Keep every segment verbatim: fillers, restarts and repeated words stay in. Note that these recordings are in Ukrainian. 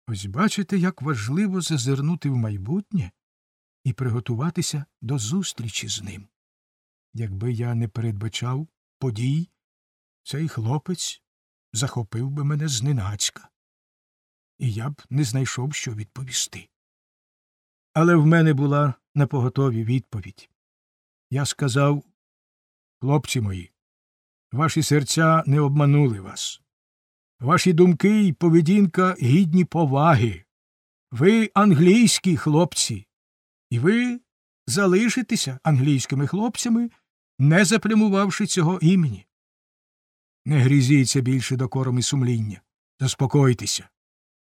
Ось бачите, як важливо зазирнути в майбутнє і приготуватися до зустрічі з ним. Якби я не передбачав подій, цей хлопець захопив би мене зненацька, і я б не знайшов, що відповісти. Але в мене була напоготові відповідь. Я сказав: «Хлопці мої, ваші серця не обманули вас. Ваші думки й поведінка гідні поваги. Ви англійські хлопці, і ви залишитеся англійськими хлопцями, не заплямувавши цього імені. Не грізіться більше докором і сумління. Заспокойтеся.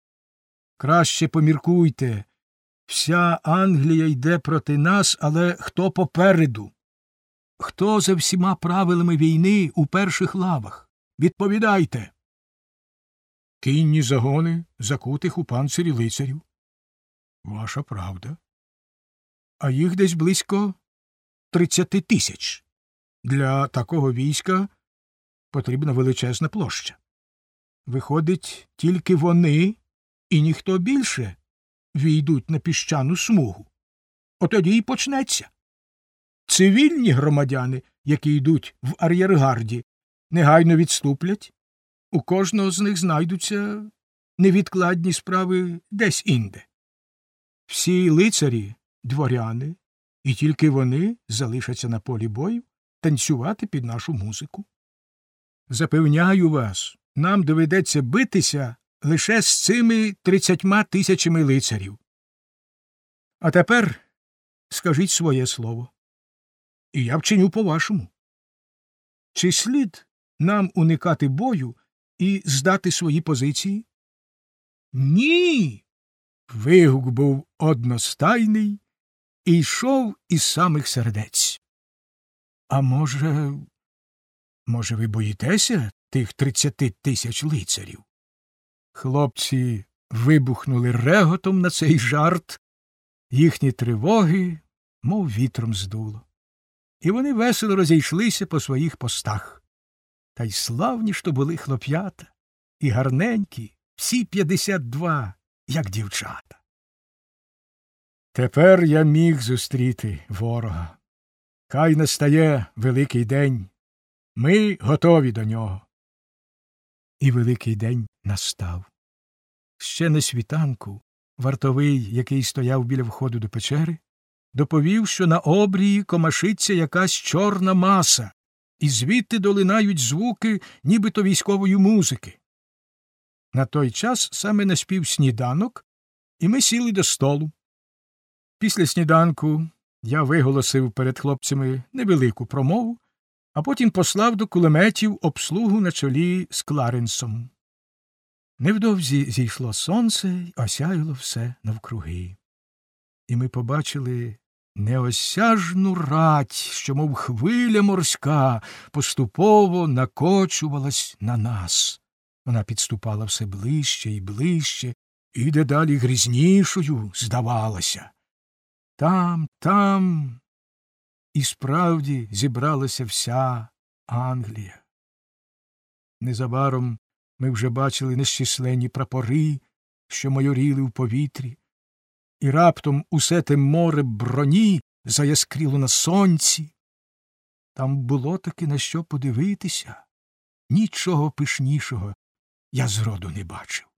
Краще поміркуйте. Вся Англія йде проти нас, але хто попереду? Хто за всіма правилами війни у перших лавах? Відповідайте. Кінні загони, закутих у панцирі лицарів. Ваша правда. А їх десь близько тридцяти тисяч. Для такого війська потрібна величезна площа. Виходить, тільки вони і ніхто більше війдуть на піщану смугу. Отоді й почнеться. Цивільні громадяни, які йдуть в ар'єргарді, негайно відступлять. У кожного з них знайдуться невідкладні справи десь інде. Всі лицарі – дворяни, і тільки вони залишаться на полі бою танцювати під нашу музику. Запевняю вас, нам доведеться битися лише з цими тридцятьма тисячами лицарів. А тепер скажіть своє слово, і я вчиню по-вашому. Чи слід нам уникати бою і здати свої позиції? Ні! Вигук був одностайний і йшов із самих сердець. А може, може, ви боїтеся тих тридцяти тисяч лицарів? Хлопці вибухнули реготом на цей жарт, їхні тривоги, мов вітром здуло. І вони весело розійшлися по своїх постах. Та й славні ж то були хлоп'ята, і гарненькі, всі п'ятдесят два, як дівчата. Тепер я міг зустріти ворога. Хай настає великий день. Ми готові до нього. І великий день настав. Ще на світанку вартовий, який стояв біля входу до печери, доповів, що на обрії комашиться якась чорна маса, і звідти долинають звуки нібито військової музики. На той час саме наспів сніданок, і ми сіли до столу. Після сніданку я виголосив перед хлопцями невелику промову, а потім послав до кулеметів обслугу на чолі з Кларенсом. Невдовзі зійшло сонце й осяяло все навкруги. І ми побачили неосяжну рать, що, мов хвиля морська, поступово накочувалась на нас. Вона підступала все ближче і ближче, і дедалі грізнішою здавалася. Там, там і справді зібралася вся Англія. Незабаром ми вже бачили нещисленні прапори, що майоріли в повітрі, і раптом усе те море броні заяскріло на сонці. Там було таки на що подивитися. Нічого пишнішого я зроду не бачив.